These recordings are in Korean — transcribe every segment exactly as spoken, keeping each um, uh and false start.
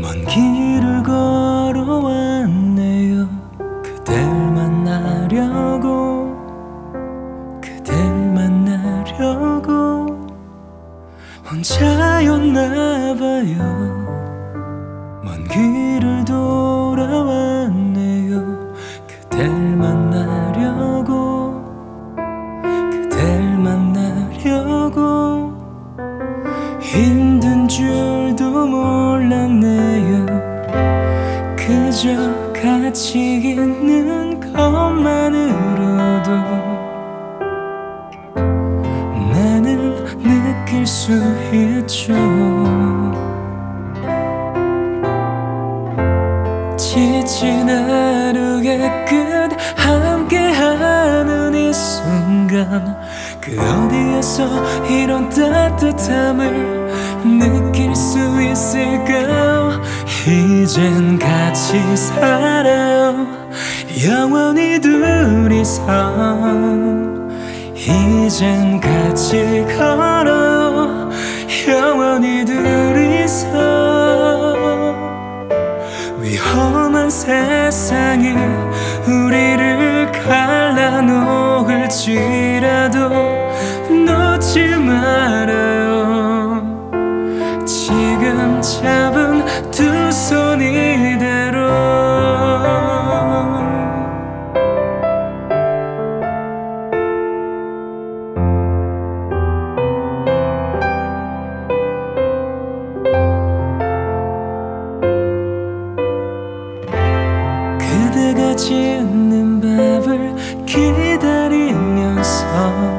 먼 길을 걸어왔네요. 그댈 만나려고, 그댈 만나려고 혼자였나봐요. 먼 길을 돌아왔네요. 그댈 만나려고, 그댈 만나려고. 힘든 줄도 몰랐네요. 그저 같이 있는 것만으로도 나는 느낄 수 있죠. 지친 하루의 끝, 함께하는 이 순간, 그 어디에서 이런 따뜻함을 느낄 수 있을까? 이젠 같이 살아요, 영원히 둘이서. 이젠 같이 걸어요, 영원히 둘이서. 위험한 세상이 우리를 갈라놓을지라도 놓지 말아요. 지금 잡은 두 손 이대로. 그대가 짓는 밥을 기다리면서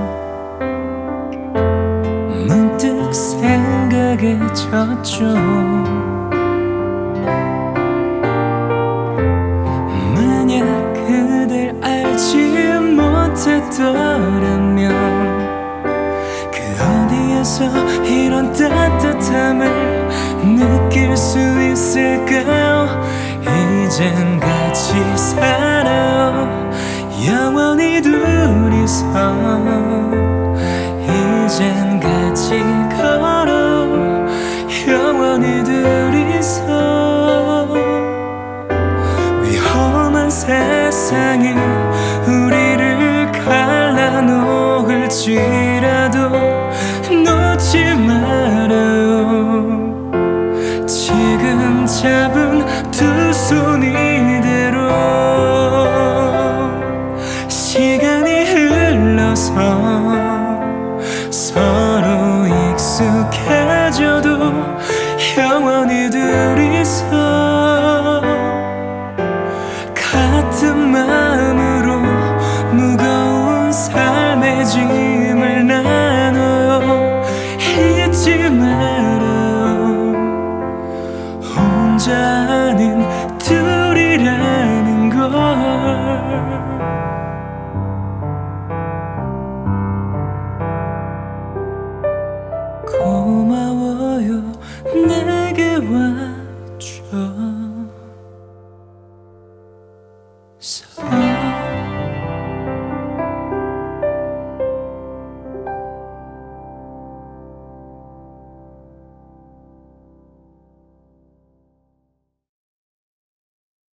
문득 생각에 젖죠. 만약 그댈 알지 못했더라면 그 어디에서 이런 따뜻함을 느낄 수 있을까요? 이젠 같이 살아요, 영원히 둘이서. 이젠 같이 걸어, 영원히 둘이서. 위험한 세상이 우리를 갈라놓을지라도 놓지 말아요. 지금 잡은